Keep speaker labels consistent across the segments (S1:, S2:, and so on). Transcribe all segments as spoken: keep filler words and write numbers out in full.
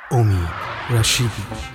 S1: امید رشیدی.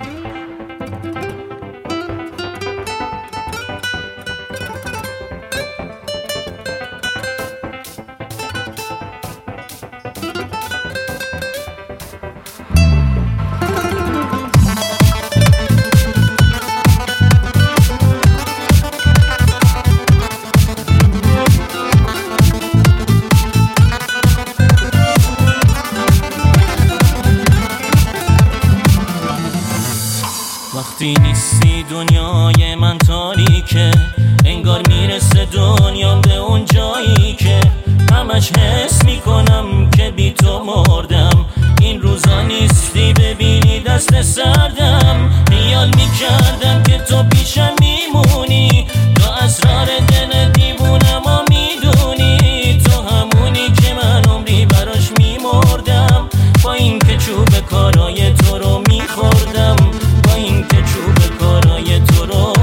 S2: وقتی نیستی دنیای من تاریکه، انگار میرسه دنیام به اون جایی که همش حس میکنم که بی تو مردم. این روزا نیستی ببینی دست سردم، خیال میکردم که تو پیشم میمونی، تو اسرار دل دیوونم و میدونی، تو همونی که من عمری براش میمردم، با این که چوب کارای تو رو میخوردم، با این که چوب کارای تو رو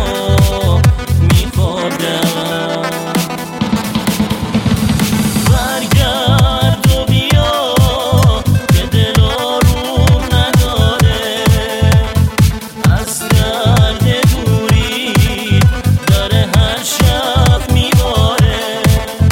S2: میخوردم. برگرد و بیا که دل آروم نداره، از درد دوری داره هر شب میباره.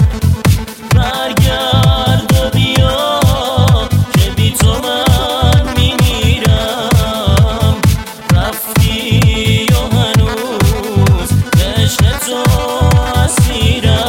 S2: برگرد و بیا که بی تو من میمیرم، رفتی و هنوز به عشق تو اسیرم.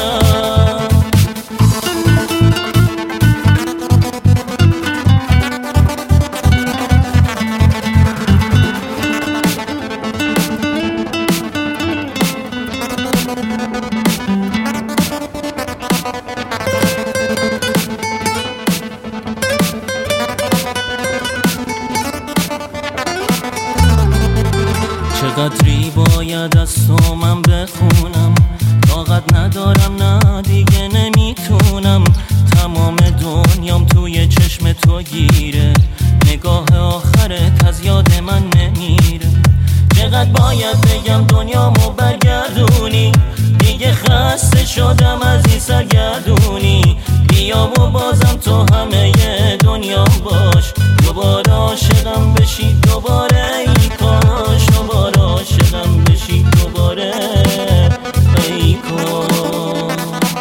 S2: چقدری باید از تو من بخونم، طاقت ندارم نه دیگه نمیتونم، تمام دنیام توی چشم تو گیره، نگاه آخرت از یاد من نمیره. چقدر باید بگم دنیامو برگردونی، دیگه خسته شدم از این سرگردونی، بیا و بازم تو همه دنیام باش، دوباره عاشقم بشی دوباره، ای کاش دوباره عاشقم بشی دوباره، ای کاش.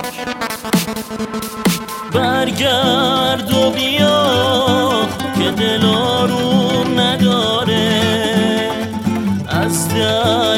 S2: برگرد و بیا که دل آروم نداره، از در